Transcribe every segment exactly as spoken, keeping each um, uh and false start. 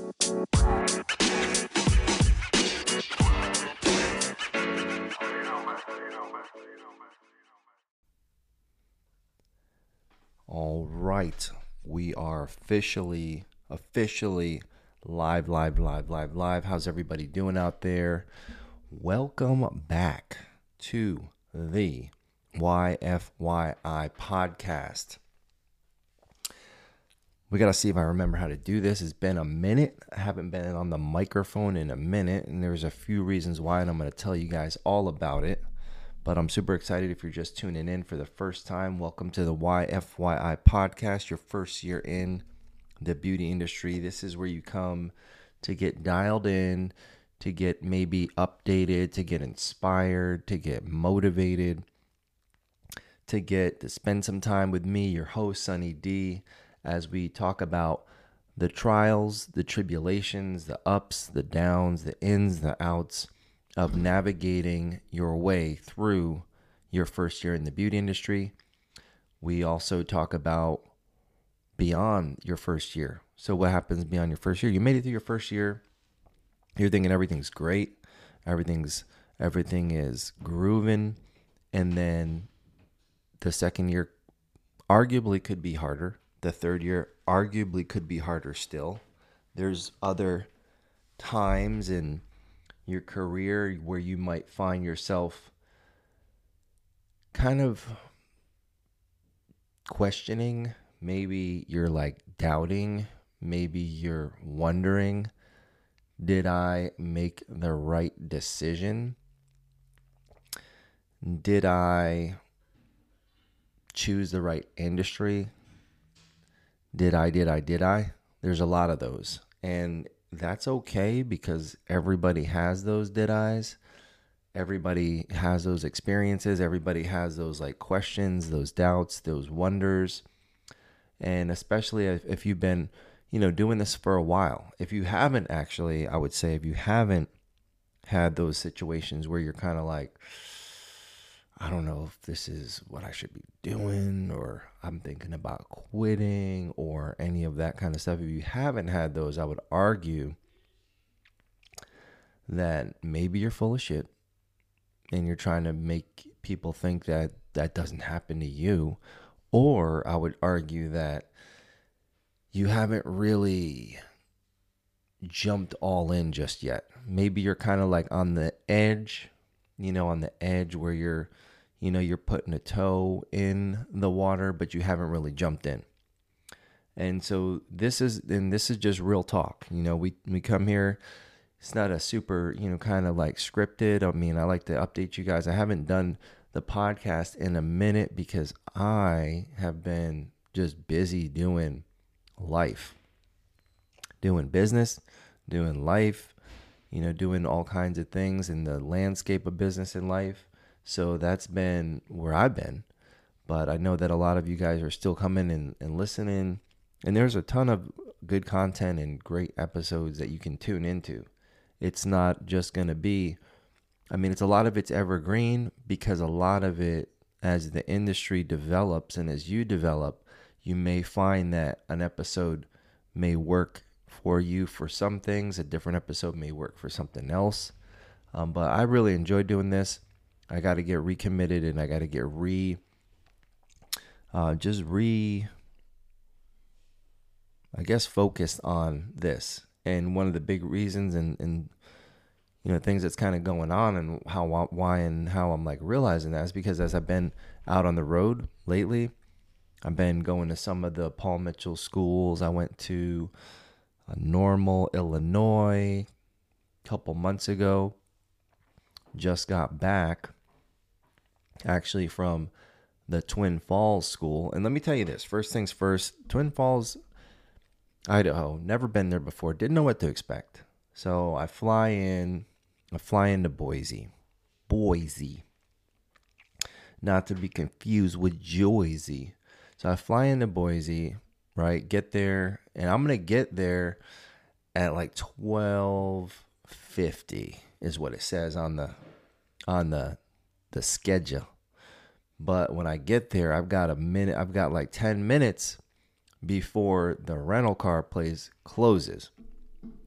All right, we are officially, officially live, live, live, live, live. How's everybody doing out there? Welcome back to the Y F Y I podcast. We got to see if I remember how to do this. It's been a minute. I haven't been on the microphone in a minute, and there's a few reasons why, and I'm going to tell you guys all about it. But I'm super excited if you're just tuning in for the first time. Welcome to the Y F Y I podcast, your first year in the beauty industry. This is where you come to get dialed in, to get maybe updated, to get inspired, to get motivated, to get to spend some time with me, your host, Sunny D, as we talk about the trials, the tribulations, the ups, the downs, the ins, the outs of navigating your way through your first year in the beauty industry. We also talk about beyond your first year. So what happens beyond your first year? You made it through your first year. You're thinking everything's great. Everything's everything is grooving. And then the second year arguably could be harder. The third year arguably could be harder still. There's other times in your career where you might find yourself kind of questioning. Maybe you're like doubting. Maybe you're wondering, did I make the right decision? Did I choose the right industry? Did I, did I, did I? There's a lot of those. And that's okay because everybody has those did I's. Everybody has those experiences. Everybody has those like questions, those doubts, those wonders. And especially if, if you've been, you know, doing this for a while. If you haven't actually, I would say if you haven't had those situations where you're kind of like, I don't know if this is what I should be doing, or I'm thinking about quitting, or any of that kind of stuff. If you haven't had those, I would argue that maybe you're full of shit and you're trying to make people think that that doesn't happen to you. Or I would argue that you haven't really jumped all in just yet. Maybe you're kind of like on the edge, you know, on the edge where you're, you know, you're putting a toe in the water, but you haven't really jumped in. And so this is, and this is just real talk. You know, we, we come here, it's not a super, you know, kind of like scripted. I mean, I like to update you guys. I haven't done the podcast in a minute because I have been just busy doing life, doing business, doing life, you know, doing all kinds of things in the landscape of business and life. So that's been where I've been. But I know that a lot of you guys are still coming and, and listening. And there's a ton of good content and great episodes that you can tune into. It's not just going to be, I mean, it's a lot of it's evergreen because a lot of it, as the industry develops and as you develop, you may find that an episode may work for you for some things. A different episode may work for something else. Um, but I really enjoy doing this. I got to get recommitted and I got to get re, uh, just re, I guess, focused on this. And one of the big reasons and, and you know, things that's kind of going on and how, why and how I'm like realizing that is because as I've been out on the road lately, I've been going to some of the Paul Mitchell schools. I went to uh, Normal, Illinois a couple months ago. Just got back actually from the Twin Falls school. And let me tell you this, first things first, Twin Falls, Idaho, never been there before, didn't know what to expect. So I fly in, I fly into Boise, Boise, not to be confused with Joyzy. So I fly into Boise, right, get there, and I'm going to get there at like twelve fifty is what it says on the on the the schedule. But when I get there, I've got a minute, I've got like ten minutes before the rental car place closes.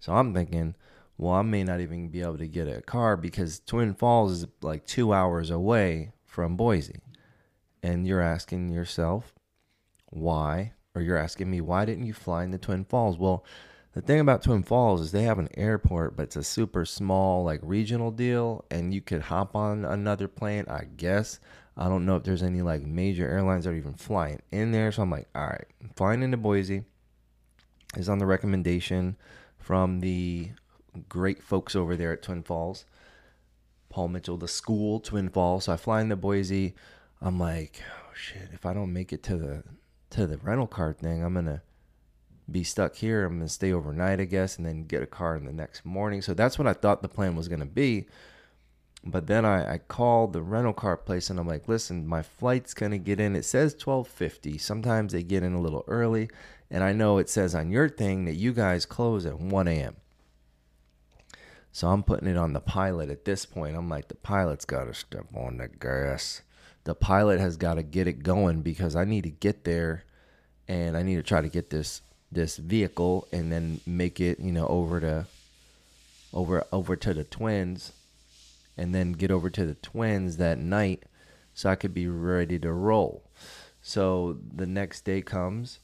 So I'm thinking, well, I may not even be able to get a car because Twin Falls is like two hours away from Boise. And you're asking yourself, why? Or you're asking me, why didn't you fly into Twin Falls? Well, the thing about Twin Falls is they have an airport, but it's a super small, like regional deal, and you could hop on another plane, I guess. I don't know if there's any like major airlines that are even flying in there. So I'm like, all right, flying into Boise is on the recommendation from the great folks over there at Twin Falls. Paul Mitchell, the school, Twin Falls. So I fly into Boise. I'm like, oh shit, if I don't make it to the to the rental car thing, I'm gonna be stuck here. I'm gonna stay overnight, I guess, and then get a car in the next morning. So that's what I thought the plan was gonna be. But then I, I called the rental car place and I'm like, listen, my flight's gonna get in. It says twelve fifty. Sometimes they get in a little early. And I know it says on your thing that you guys close at one a.m. So I'm putting it on the pilot at this point. I'm like, the pilot's got to step on the gas. The pilot has got to get it going because I need to get there and I need to try to get this this vehicle and then make it, you know, over to over over to the Twins and then get over to the Twins that night so I could be ready to roll. So the next day comes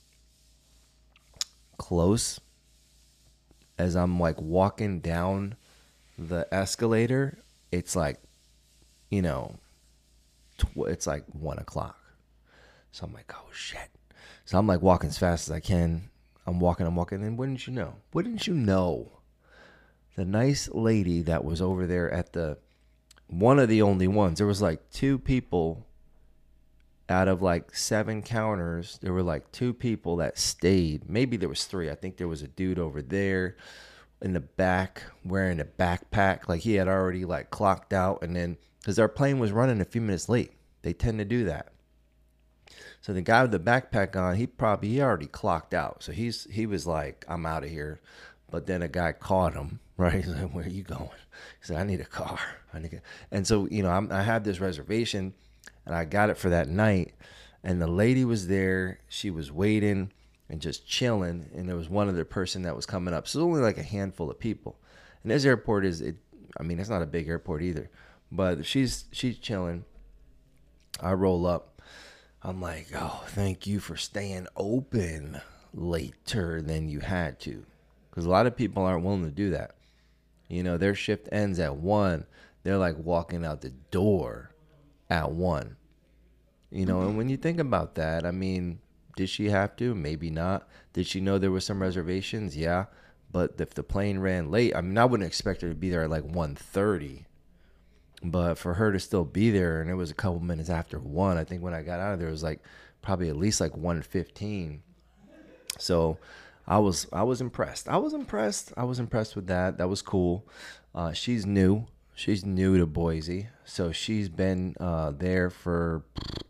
close as I'm like walking down the escalator. It's like, you know, tw- it's like one o'clock. So I'm like, oh shit. So I'm like walking as fast as I can. I'm walking, I'm walking. And wouldn't you know? Wouldn't you know? The nice lady that was over there at the, one of the only ones, there was like two people out of like seven counters. There were like two people that stayed. Maybe there was three. I think there was a dude over there in the back wearing a backpack. Like he had already like clocked out. And then, because our plane was running a few minutes late. They tend to do that. So the guy with the backpack on, he probably, he already clocked out. So he's, he was like, I'm out of here. But then a guy caught him, right? He's like, where are you going? He said, I need a car. I need a... And so, you know, I'm, I had this reservation and I got it for that night. And the lady was there. She was waiting and just chilling. And there was one other person that was coming up. So it was only like a handful of people. And this airport is, it. I mean, it's not a big airport either. But she's she's chilling. I roll up. I'm like, oh, thank you for staying open later than you had to. Because a lot of people aren't willing to do that. You know, their shift ends at one. They're like walking out the door at one. You know, and when you think about that, I mean, did she have to? Maybe not. Did she know there were some reservations? Yeah. But if the plane ran late, I mean, I wouldn't expect her to be there at like one thirty. But for her to still be there, and it was a couple minutes after one, I think when I got out of there, it was like probably at least like one fifteen. So I was I was impressed. I was impressed. I was impressed with that. That was cool. Uh, she's new. She's new to Boise. So she's been uh, there for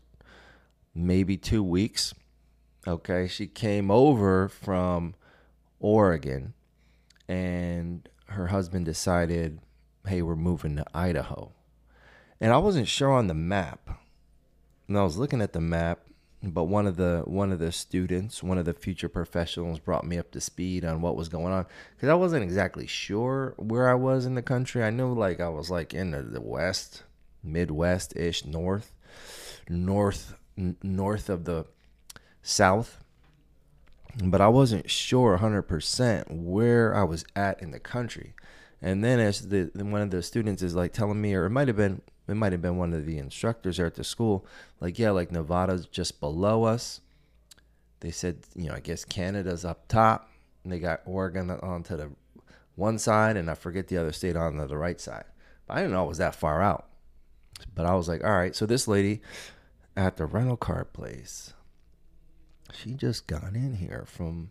maybe two weeks. Okay. She came over from Oregon, and her husband decided, hey, we're moving to Idaho. And I wasn't sure on the map. And I was looking at the map, but one of the one of the students, one of the future professionals, brought me up to speed on what was going on, because I wasn't exactly sure where I was in the country. I knew like I was like in the, the west, Midwest-ish, north, north, n- north of the south. But I wasn't sure one hundred percent where I was at in the country. And then as the one of the students is like telling me, or it might have been it might have been one of the instructors there at the school, like, yeah, like Nevada's just below us. They said, you know, I guess Canada's up top, and they got Oregon onto the one side, and I forget the other state on the right side. But I didn't know it was that far out. But I was like, all right. So this lady at the rental car place, she just got in here from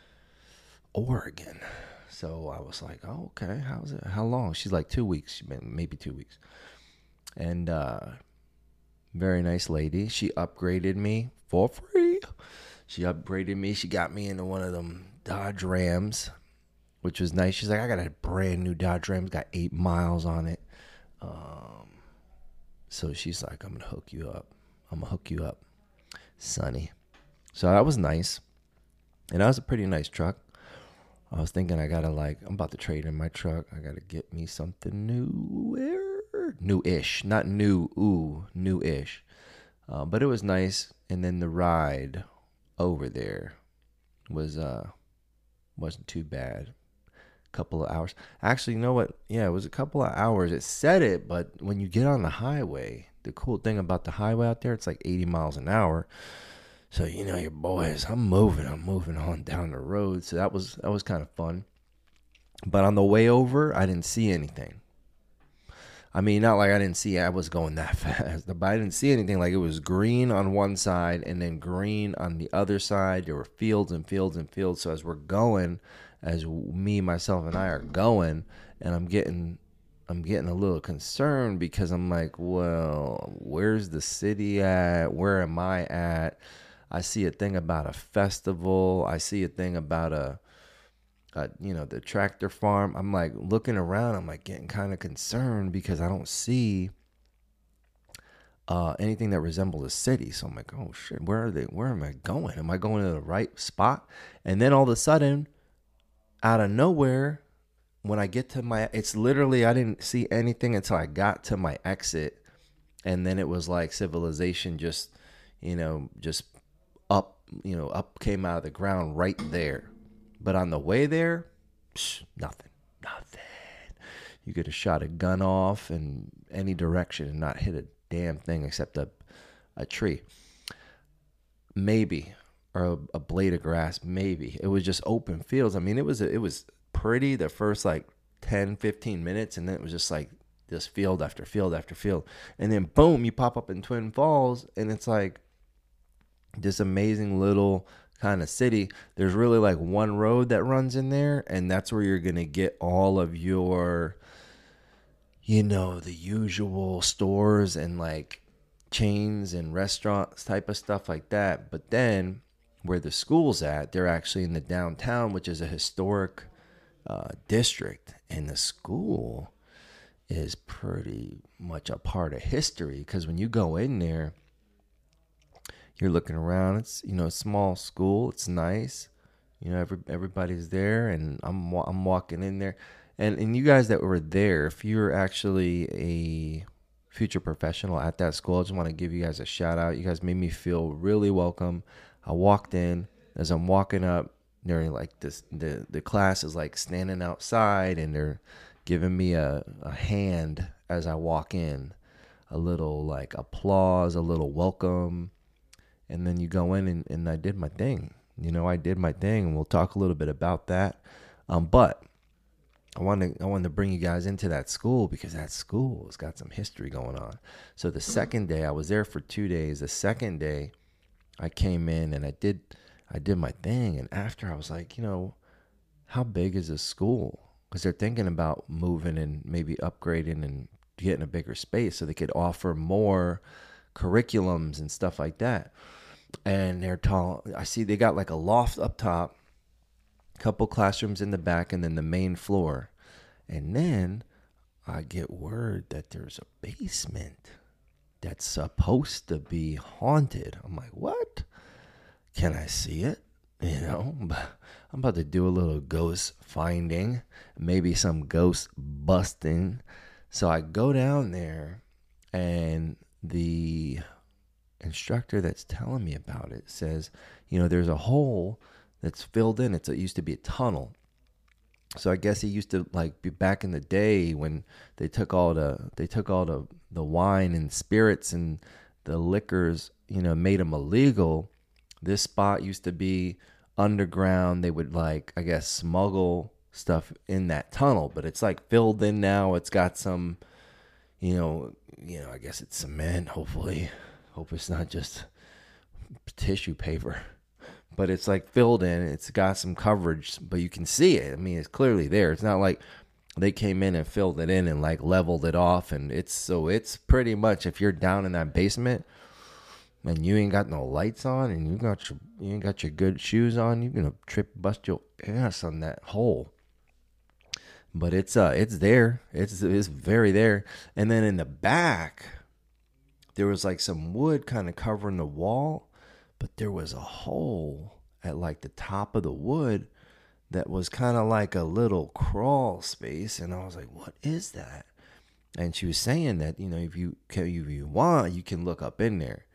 Oregon. So I was like, oh, okay. How's it? How long? She's like two weeks, maybe two weeks. And uh, very nice lady. She upgraded me for free. She upgraded me. She got me into one of them Dodge Rams, which was nice. She's like, I got a brand new Dodge Ram. It's got eight miles on it. Um, so she's like, I'm going to hook you up. I'm going to hook you up, Sonny. So that was nice. And that was a pretty nice truck. I was thinking I gotta like I'm about to trade in my truck. I gotta get me something new, new-ish, not new, ooh, new-ish. Uh, but it was nice, and then the ride over there was uh wasn't too bad. Couple of hours. Actually, you know what? Yeah, it was a couple of hours. It said it, but when you get on the highway, the cool thing about the highway out there, it's like eighty miles an hour. So you know your boys, I'm moving, I'm moving on down the road. So that was that was kind of fun. But on the way over, I didn't see anything. I mean, not like I didn't see I was going that fast, but I didn't see anything. Like it was green on one side and then green on the other side. There were fields and fields and fields. So as we're going, as me, myself, and I are going, and I'm getting, I'm getting a little concerned because I'm like, well, where's the city at? Where am I at? I see a thing about a festival. I see a thing about a uh, you know, the tractor farm. I'm like looking around. I'm like getting kind of concerned because I don't see uh, anything that resembles a city. So I'm like, oh shit, where are they? Where am I going? Am I going to the right spot? And then all of a sudden, out of nowhere, when I get to my, it's literally, I didn't see anything until I got to my exit. And then it was like civilization just, you know, just up, you know, up came out of the ground right there. But on the way there, psh, nothing, nothing. You could have shot a gun off in any direction and not hit a damn thing except a, a tree. Maybe, or a, a blade of grass, maybe. It was just open fields. I mean, it was it was pretty the first like ten, fifteen minutes, and then it was just like this field after field after field. And then boom, you pop up in Twin Falls, and it's like this amazing little kind of city. There's really like one road that runs in there, and that's where you're gonna get all of your, you know, the usual stores and like chains and restaurants type of stuff like that. But then where the school's at, they're actually in the downtown, which is a historic uh, district, and the school is pretty much a part of history because when you go in there, you're looking around. It's, you know, a small school. It's nice. You know, every everybody's there, and I'm I'm walking in there, and and you guys that were there, if you're actually a future professional at that school, I just want to give you guys a shout out. You guys made me feel really welcome. I walked in. As I'm walking up, they're like this. The the class is like standing outside, and they're giving me a a hand as I walk in, a little like applause, a little welcome. And then you go in and, and I did my thing. You know, I did my thing, and we'll talk a little bit about that. Um, but I wanted I wanted to bring you guys into that school because that school has got some history going on. So the second day, I was there for two days. The second day, I came in and I did I did my thing. And after, I was like, you know, how big is this school? Because they're thinking about moving and maybe upgrading and getting a bigger space so they could offer more curriculums and stuff like that. And they're tall. I see they got like a loft up top, a couple classrooms in the back, and then the main floor. And then I get word that there's a basement that's supposed to be haunted. I'm like, what? Can I see it? You know, I'm about to do a little ghost finding, maybe some ghost busting. So I go down there, and the instructor that's telling me about it says, you know, there's a hole that's filled in. It's, it used to be a tunnel. So I guess it used to like be back in the day when they took all the they took all the, the wine and spirits and the liquors, you know, made them illegal. This spot used to be underground. They would like, I guess, smuggle stuff in that tunnel, but it's like filled in now. It's got some, you know, you know, I guess it's cement, hopefully. Hope it's not just tissue paper. But it's like filled in. It's got some coverage, but you can see it. I mean, it's clearly there. It's not like they came in and filled it in and like leveled it off. And it's so it's pretty much, if you're down in that basement and you ain't got no lights on and you got your you ain't got your good shoes on, you're gonna trip, bust your ass on that hole. But it's uh it's there. It's it's very there. And then in the back, there was like some wood kind of covering the wall, but there was a hole at like the top of the wood that was kind of like a little crawl space, and I was like, what is that? And she was saying that, you know, if you can, if you want, you can look up in there.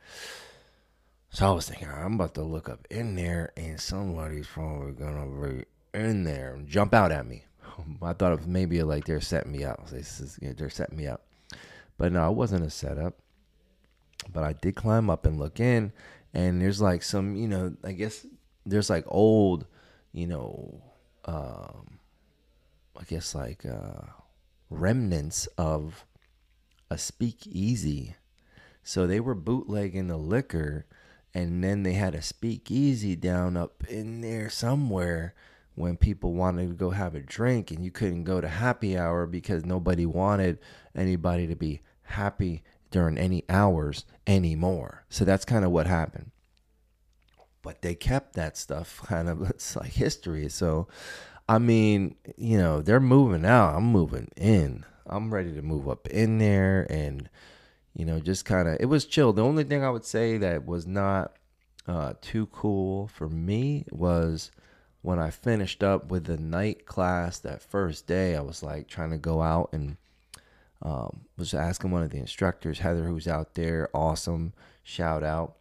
So I was thinking, I'm about to look up in there, and somebody's probably gonna be in there and jump out at me. I thought it was maybe like they're setting me up. This is, you know, they're setting me up, but no, it wasn't a setup. But I did climb up and look in, and there's like some, you know, I guess there's like old, you know, um, I guess like uh, remnants of a speakeasy. So they were bootlegging the liquor, and then they had a speakeasy down up in there somewhere when people wanted to go have a drink, and you couldn't go to happy hour because nobody wanted anybody to be happy during any hours anymore. So that's kind of what happened. But they kept that stuff kind of, it's like history. So, I mean, you know, they're moving out. I'm moving in. I'm ready to move up in there, and, you know, just kind of, it was chill. The only thing I would say that was not uh, too cool for me was when I finished up with the night class that first day. I was like trying to go out and um, was asking one of the instructors, Heather, who's out there, awesome, shout out.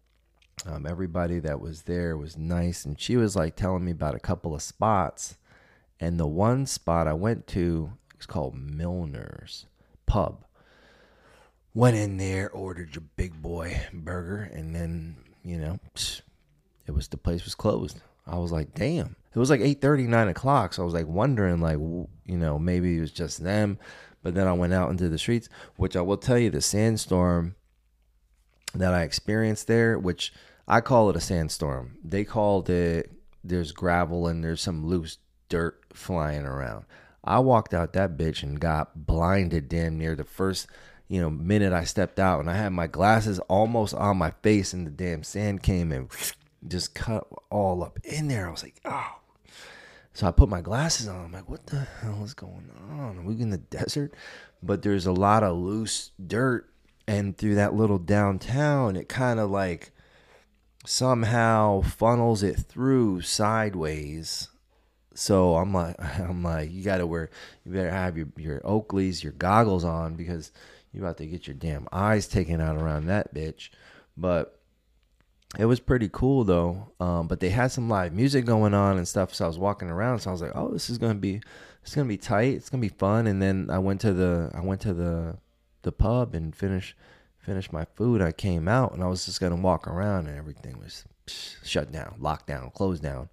Um, everybody that was there was nice, and she was like telling me about a couple of spots. And the one spot I went to is called Milner's Pub. Went in there, ordered your big boy burger, and then, you know, it was, the place was closed. I was like, damn. It was like eight thirty, nine o'clock, so I was like wondering, like, you know, maybe it was just them. But then I went out into the streets, which I will tell you, the sandstorm that I experienced there, which I call it a sandstorm. They called it, there's gravel and there's some loose dirt flying around. I walked out that bitch and got blinded damn near the first, you know, minute I stepped out, and I had my glasses almost on my face, and the damn sand came and just cut all up in there. I was like, oh. So I put my glasses on. I'm like, what the hell is going on? Are we in the desert? But there's a lot of loose dirt, and through that little downtown, it kind of like somehow funnels it through sideways. So I'm like, I'm like, you gotta wear, you better have your, your Oakleys, your goggles on, because you're about to get your damn eyes taken out around that bitch. But it was pretty cool though. Um, but they had some live music going on and stuff. So I was walking around. So I was like, oh, this is gonna be, it's gonna be tight. It's gonna be fun. And then I went to the, I went to the, the pub and finished, finished my food. I came out, and I was just gonna walk around, and everything was shut down, locked down, closed down.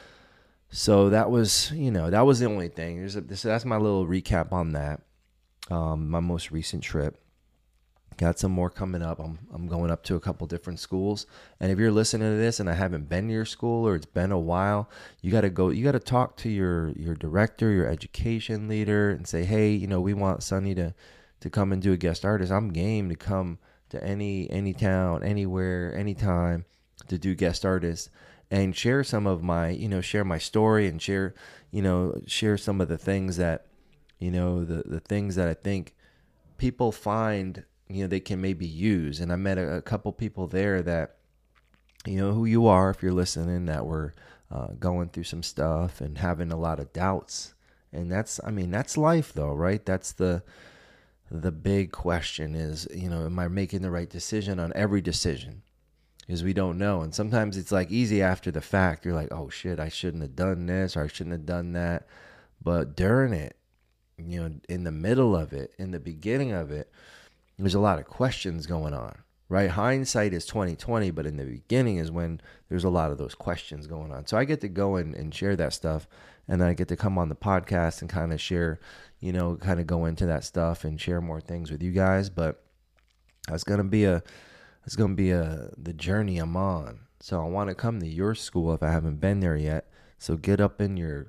So that was, you know, that was the only thing. There's a, this, that's my little recap on that. Um, my most recent trip. Got some more coming up. I'm I'm going up to a couple different schools. And if you're listening to this and I haven't been to your school, or it's been a while, you got to go, you got to talk to your, your director, your education leader, and say, hey, you know, we want Sonny to, to come and do a guest artist. I'm game to come to any, any town, anywhere, anytime to do guest artists, and share some of my, you know, share my story, and share, you know, share some of the things that, you know, the, the things that I think people find, you know, they can maybe use. And I met a, a couple people there that, you know, who you are, if you're listening, that were uh, going through some stuff and having a lot of doubts. And that's, I mean, that's life though, right? That's the, the big question is, you know, am I making the right decision on every decision? Because we don't know. And sometimes it's like easy after the fact. You're like, oh shit, I shouldn't have done this, or I shouldn't have done that. But during it, you know, in the middle of it, in the beginning of it, there's a lot of questions going on, right? Hindsight is twenty twenty, but in the beginning is when there's a lot of those questions going on. So I get to go and, and share that stuff, and then I get to come on the podcast and kind of share, you know, kind of go into that stuff and share more things with you guys. But it's gonna be a, it's gonna be a the journey I'm on. So I want to come to your school if I haven't been there yet. So get up in your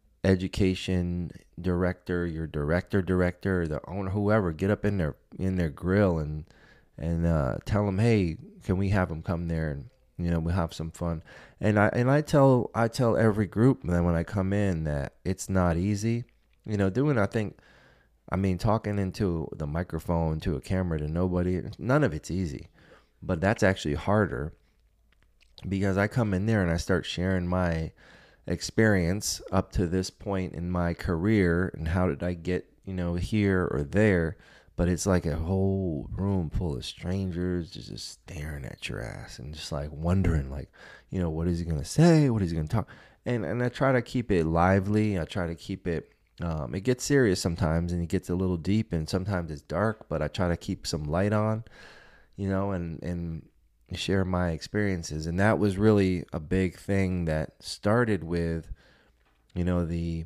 education director, your director, director, the owner, whoever, get up in their in their grill and and uh, tell them, hey, can we have them come there, and you know, we'll have some fun. And I and I tell I tell every group that when I come in that it's not easy, you know, doing I think, I mean, talking into the microphone to a camera to nobody, none of it's easy, but that's actually harder, because I come in there and I start sharing my experience up to this point in my career and how did I get, you know, here or there. But it's like a whole room full of strangers just staring at your ass and just like wondering, like, you know, what is he going to say? What is he going to talk? And, and I try to keep it lively. I try to keep it, um, it gets serious sometimes and it gets a little deep and sometimes it's dark, but I try to keep some light on, you know, and, and share my experiences. And that was really a big thing that started with, you know, the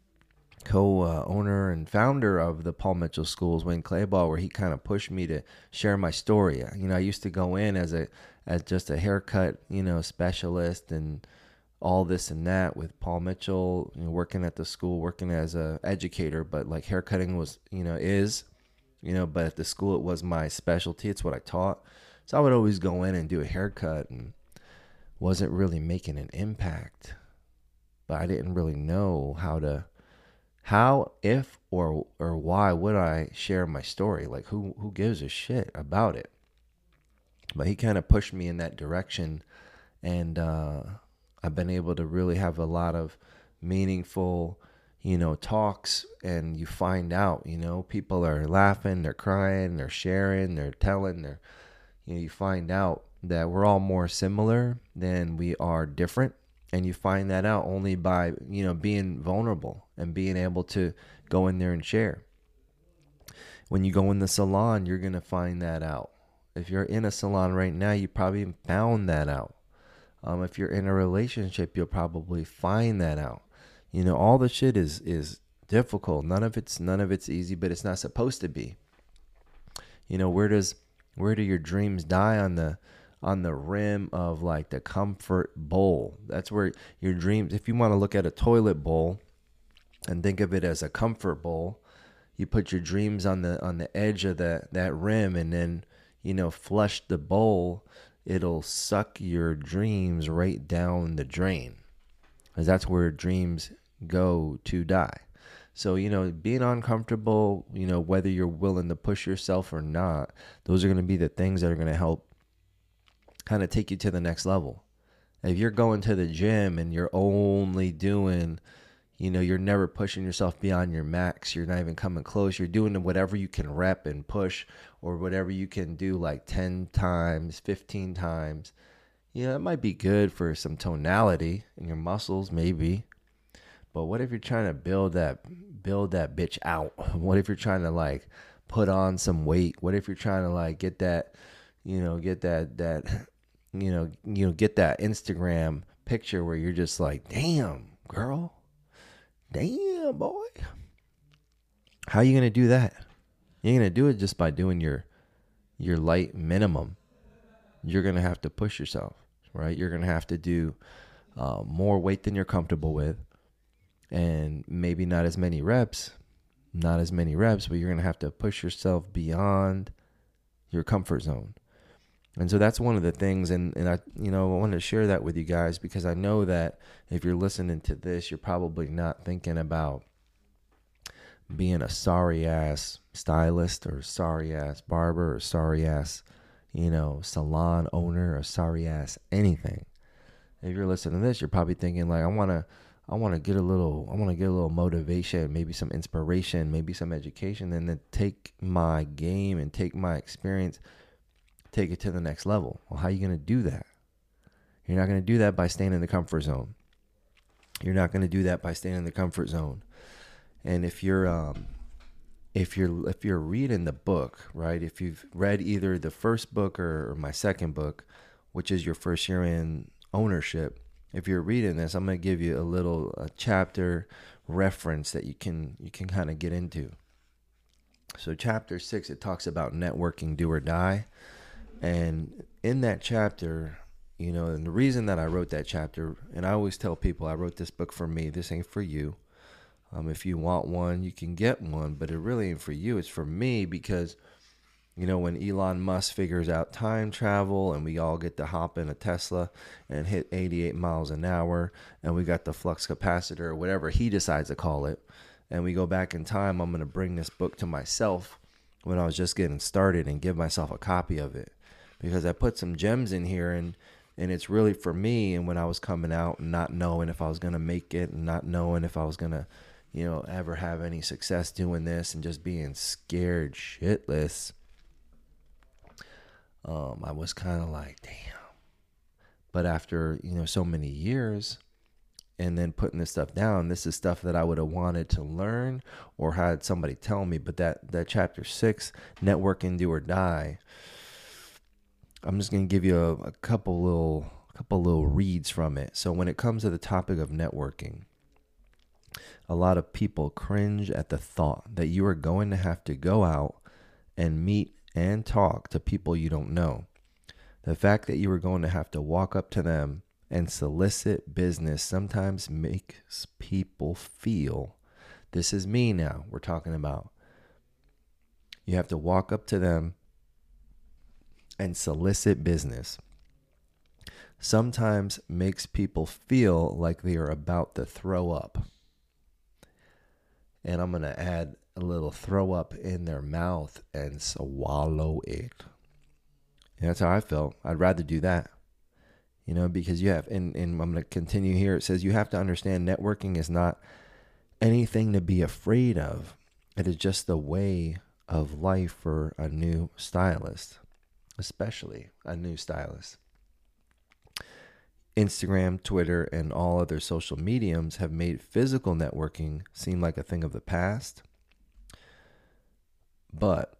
co-owner and founder of the Paul Mitchell Schools, Wayne Clayball, where he kind of pushed me to share my story. You know, I used to go in as a as just a haircut, you know, specialist and all this and that with Paul Mitchell, you know, working at the school, working as a educator, but like haircutting was, you know, is, you know, but at the school it was my specialty. It's what I taught. So I would always go in and do a haircut and wasn't really making an impact. But I didn't really know how to How, if, or or why would I share my story? Like, who who gives a shit about it? But he kind of pushed me in that direction, and uh, I've been able to really have a lot of meaningful, you know, talks. And you find out, you know, people are laughing, they're crying, they're sharing, they're telling, they're, you know, you find out that we're all more similar than we are different. And you find that out only by, you know, being vulnerable and being able to go in there and share. When you go in the salon, you're going to find that out. If you're in a salon right now, you probably found that out. Um, if you're in a relationship, you'll probably find that out. You know, all the shit is is difficult. None of it's none of it's easy, but it's not supposed to be. You know, where does where do your dreams die? On the on the rim of like the comfort bowl. That's where your dreams, if you want to look at a toilet bowl and think of it as a comfort bowl, you put your dreams on the on the edge of that that rim, and then, you know, flush the bowl. It'll suck your dreams right down the drain, because that's where dreams go to die. So, you know, being uncomfortable, you know, whether you're willing to push yourself or not, those are going to be the things that are going to help kind of take you to the next level. If you're going to the gym and you're only doing, you know, you're never pushing yourself beyond your max, you're not even coming close, you're doing whatever you can rep and push, or whatever you can do like ten times, fifteen times, you know, it might be good for some tonality in your muscles, maybe. But what if you're trying to build that build that bitch out? What if you're trying to like put on some weight? What if you're trying to like get that, you know, get that that you know, you know, get that Instagram picture where you're just like, damn, girl, damn, boy. How are you gonna do that? You're gonna do it just by doing your your light minimum. You're gonna have to push yourself, right? You're gonna have to do uh, more weight than you're comfortable with, and maybe not as many reps, not as many reps, but you're gonna have to push yourself beyond your comfort zone. And so that's one of the things, and, and I, you know, I wanted to share that with you guys, because I know that if you're listening to this, you're probably not thinking about being a sorry-ass stylist or sorry-ass barber or sorry-ass, you know, salon owner or sorry-ass anything. If you're listening to this, you're probably thinking like, I want to, I want to get a little, I want to get a little motivation, maybe some inspiration, maybe some education, and then take my game and take my experience, take it to the next level. Well, how are you going to do that? You're not going to do that by staying in the comfort zone. You're not going to do that by staying in the comfort zone. And if you're, um, if you're, if you're reading the book, right? If you've read either the first book or, or my second book, which is your first year in ownership, if you're reading this, I'm going to give you a little a chapter reference that you can, you can kind of get into. So chapter six, it talks about networking, do or die. And in that chapter, you know, and the reason that I wrote that chapter, and I always tell people I wrote this book for me, this ain't for you. Um, if you want one, you can get one, but it really ain't for you. It's for me, because, you know, when Elon Musk figures out time travel and we all get to hop in a Tesla and hit eighty-eight miles an hour, and we got the flux capacitor or whatever he decides to call it, and we go back in time, I'm going to bring this book to myself when I was just getting started and give myself a copy of it. Because I put some gems in here, and And it's really for me, and when I was coming out and not knowing if I was going to make it and not knowing if I was going to, you know, ever have any success doing this and just being scared shitless, um, I was kind of like, damn. But after, you know, so many years and then putting this stuff down, this is stuff that I would have wanted to learn or had somebody tell me. But that, that chapter six, networking, do or die, I'm just going to give you a, a couple little, a couple little reads from it. So when it comes to the topic of networking, a lot of people cringe at the thought that you are going to have to go out and meet and talk to people you don't know. The fact that you are going to have to walk up to them and solicit business sometimes makes people feel, this is me now, we're talking about. You have to walk up to them and solicit business. Sometimes makes people feel like they are about to throw up. And I'm going to add a little throw up in their mouth and swallow it. And that's how I felt. I'd rather do that. You know, because you have, and, and I'm going to continue here. It says you have to understand networking is not anything to be afraid of. It is just the way of life for a new stylist, especially a new stylist. Instagram, Twitter, and all other social mediums have made physical networking seem like a thing of the past. But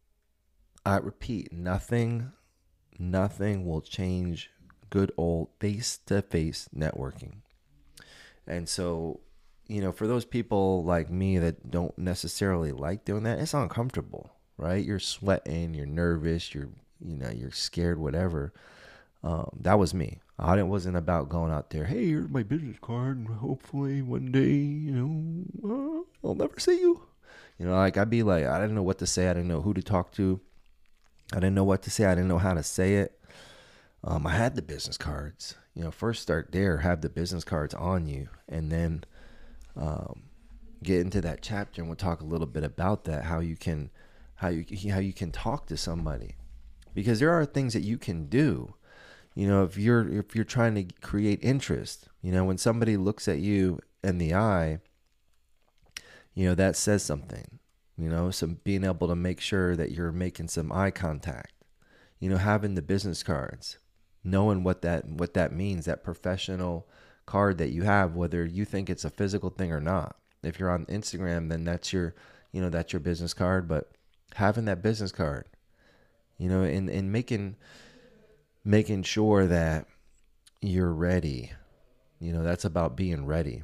I repeat, nothing, nothing will change good old face-to-face networking. And so, you know, for those people like me that don't necessarily like doing that, it's uncomfortable, right? You're sweating, you're nervous, you're, you know, you're scared, whatever. Um, that was me. I it wasn't about going out there, hey, here's my business card, and hopefully one day, you know, uh, I'll never see you. You know, like I'd be like, I didn't know what to say. I didn't know who to talk to. I didn't know what to say. I didn't know how to say it. Um, I had the business cards. You know, first start there, have the business cards on you, and then um, get into that chapter, and we'll talk a little bit about that, how you can, how you how you can talk to somebody, because there are things that you can do. You know, if you're if you're trying to create interest, you know, when somebody looks at you in the eye, you know, that says something. You know, so being able to make sure that you're making some eye contact, you know, having the business cards, knowing what that what that means, that professional card that you have, whether you think it's a physical thing or not. If you're on Instagram, then that's your, you know, that's your business card. But having that business card, you know, and, and making making sure that you're ready, you know, that's about being ready.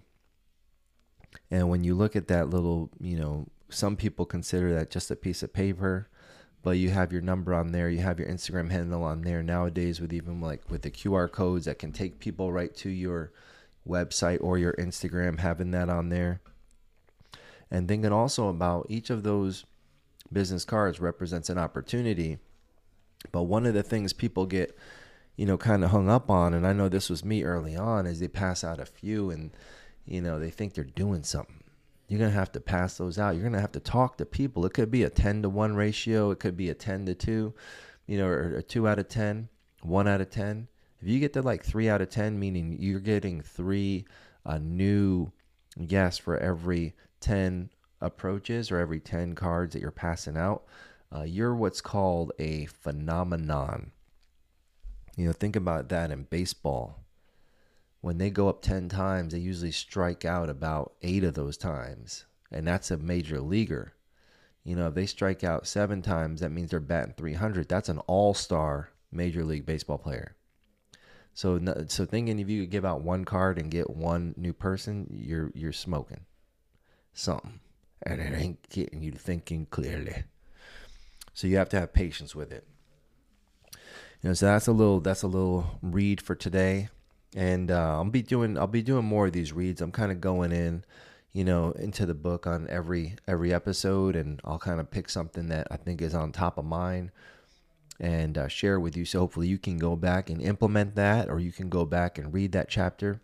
And when you look at that little, you know, some people consider that just a piece of paper, but you have your number on there, you have your Instagram handle on there. Nowadays, with even like with the Q R codes that can take people right to your website or your Instagram, having that on there. And thinking also about each of those business cards represents an opportunity. But one of the things people get, you know, kind of hung up on, and I know this was me early on, is they pass out a few and, you know, they think they're doing something. You're going to have to pass those out. You're going to have to talk to people. It could be a ten to one ratio. It could be a ten to two, you know, or a two out of ten, one out of ten. If you get to like three out of ten, meaning you're getting three uh, new guests for every ten approaches or every ten cards that you're passing out, uh, you're what's called a phenomenon. You know, think about that in baseball. When they go up ten times, they usually strike out about eight of those times. And that's a major leaguer. You know, if they strike out seven times, that means they're batting three hundred. That's an all-star Major League Baseball player. So, so thinking if you could give out one card and get one new person, you're you're smoking something. And it ain't getting you thinking clearly. So you have to have patience with it. You know, so that's a little that's a little read for today. And uh, I'll be doing I'll be doing more of these reads. I'm kind of going in, you know, into the book on every every episode, and I'll kind of pick something that I think is on top of mine and uh, share with you. So hopefully you can go back and implement that, or you can go back and read that chapter.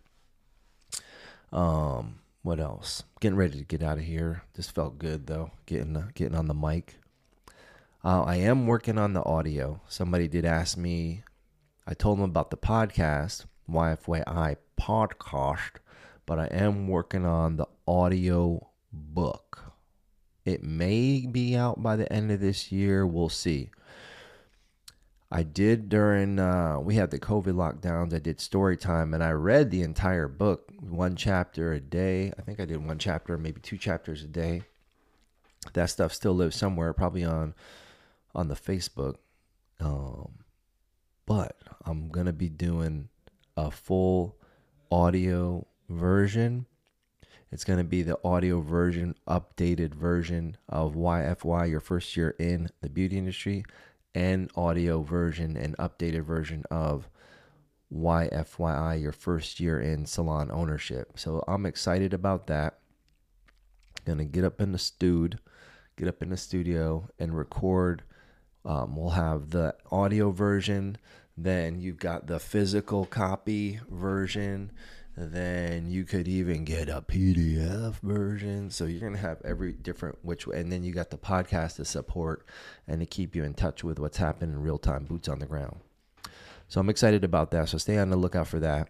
Um, what else? Getting ready to get out of here. This felt good though. Getting uh, getting on the mic. Uh, I am working on the audio. Somebody did ask me I told them about the podcast, Y F Y I podcast, but I am working on the audio book. It may be out by the end of this year. We'll see. I did during, uh, we had the COVID lockdowns, I did story time, and I read the entire book, one chapter a day. I think I did one chapter, maybe two chapters a day. That stuff still lives somewhere, probably on on the Facebook. Um, but I'm going to be doing a full audio version. It's going to be the audio version, updated version of Y F Y, your first year in the beauty industry, and audio version and updated version of Y F Y I, your first year in salon ownership. So I'm excited about that. Going to get up in the studio, get up in the studio and record. Um, we'll have the audio version. Then you've got the physical copy version. Then you could even get a P D F version. So you're going to have every different which way. And then you got the podcast to support and to keep you in touch with what's happening in real time, boots on the ground. So I'm excited about that. So stay on the lookout for that.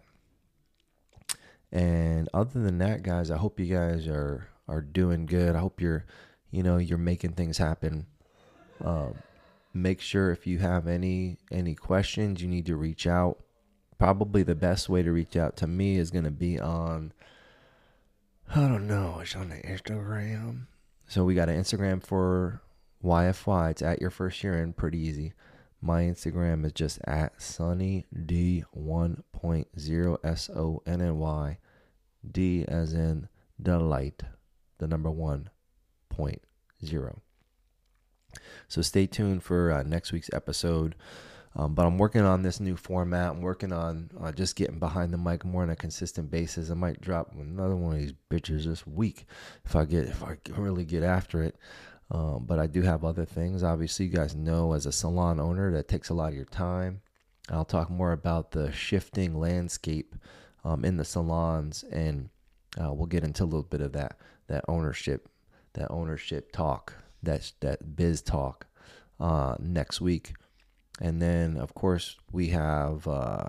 And other than that, guys, I hope you guys are are doing good. I hope you're, you know, you're making things happen. Um, make sure if you have any any questions, you need to reach out. Probably the best way to reach out to me is going to be on, I don't know, it's on the Instagram. So we got an Instagram for Y F Y. It's at your first year in, pretty easy. My Instagram is just at Sonny D one point oh, S O N N Y, D as in delight, the number one point zero. So stay tuned for uh, next week's episode. Um, but I'm working on this new format. I'm working on uh, just getting behind the mic more on a consistent basis. I might drop another one of these bitches this week if I get if I really get after it. Um, but I do have other things. Obviously, you guys know as a salon owner that takes a lot of your time. I'll talk more about the shifting landscape um, in the salons, and uh, we'll get into a little bit of that that ownership, that ownership talk, that that biz talk uh, next week. And then, of course, we have uh,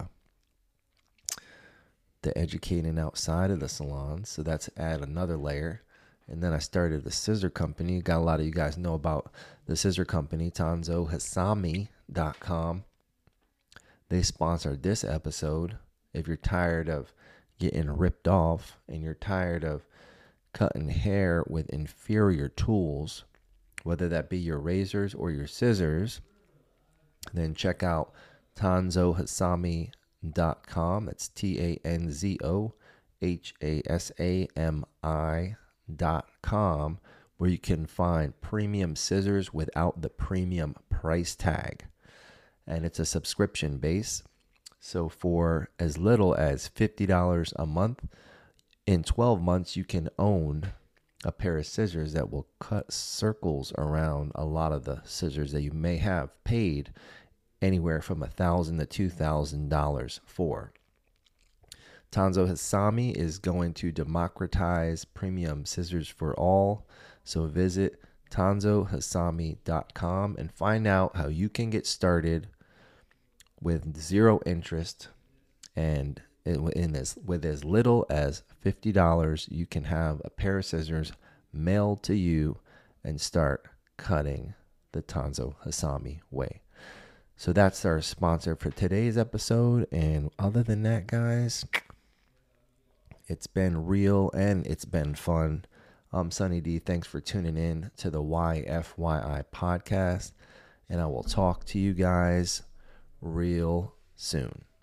the educating outside of the salon. So that's add another layer. And then I started the scissor company. Got a lot of you guys know about the scissor company, Tanzo Hasami dot com. They sponsored this episode. If you're tired of getting ripped off and you're tired of cutting hair with inferior tools, whether that be your razors or your scissors, then check out Tanzo Hasami dot com. That's T A N Z O H A S A M I dot com, where you can find premium scissors without the premium price tag. And it's a subscription base. So for as little as fifty dollars a month, in twelve months, you can own a pair of scissors that will cut circles around a lot of the scissors that you may have paid anywhere from a thousand to two thousand dollars for. Tanzo Hasami is going to democratize premium scissors for all. So visit Tanzo Hasami dot com and find out how you can get started with zero interest, and in as with as little as fifty dollars, you can have a pair of scissors mailed to you and start cutting the Tanzo Hasami way. So that's our sponsor for today's episode. And other than that, guys, it's been real and it's been fun. I'm Sonny D. Thanks for tuning in to the Y F Y I podcast. And I will talk to you guys real soon.